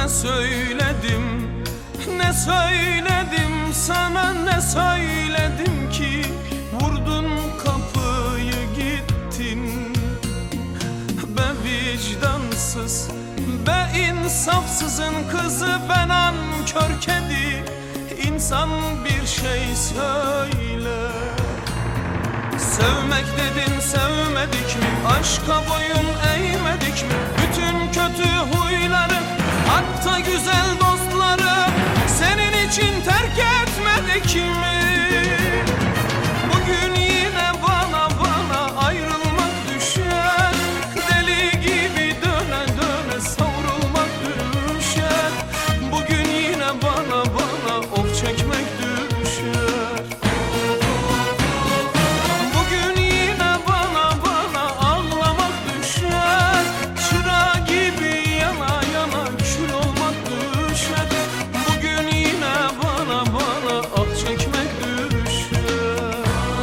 Ne söyledim, ne söyledim sana, ne söyledim ki vurdun kapıyı gittin. Be vicdansız, be insafsızın kızı, ben nankör kedi. İnsan bir şey söyle. Sevmek dedin, sevmedik mi? Aşka boyun eğmedik mi? Bütün kötü huyları, hatta güzel dostları senin için terk etmedik mi? Bugün yine bana ayrılmak düşer. Deli gibi döne döne savrulmak düşer. Bugün yine bana of çekmek düşer. Bugün yine bana ağlamak düşer. Çıra gibi yana yana kül olmak düşer. Bugün yine bana ah çekmek düşer.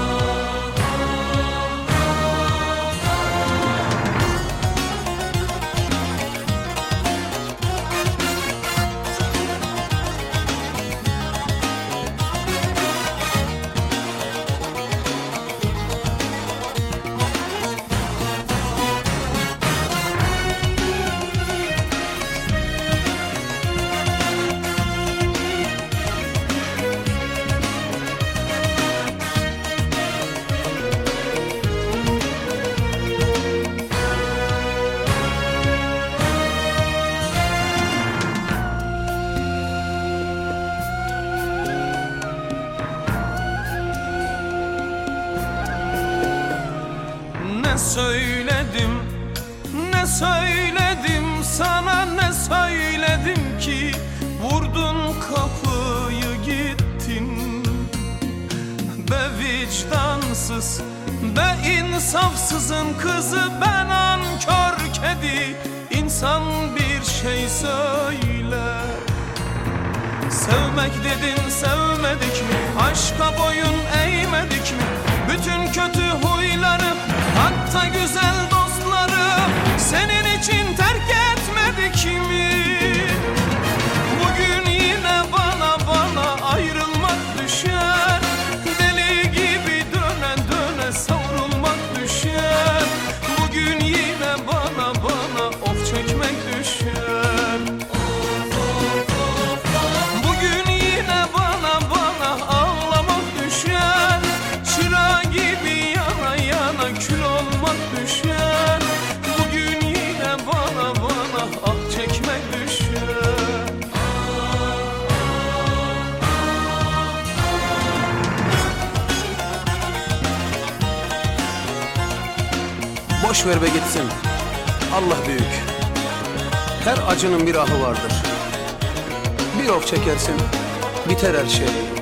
Ne söyledim, ne söyledim sana, ne söyledim ki vurdun kapıyı gittin. Be vicdansız, be insafsızın kızı, ben nankör kedi. İnsan bir şey söyle. Sevmek dedin, sevmedik mi? Aşka boyun eğmedik mi? Bütün kötü huyları, hatta güzel dostları senin için terk etmedik mi? Bugün yine bana ayrılmak düşer. Deli gibi döne döne savrulmak düşer. Bugün yine bana of çekmek düşer. Bugün yine bana ağlamak düşer. Çıra gibi yana yana kül olmak düşer. Bugün yine bana ah çekmek düşer. Boş ver be gitsin, Allah büyük. Her acının bir ahı vardır. Bir of çekersin, biter her şey.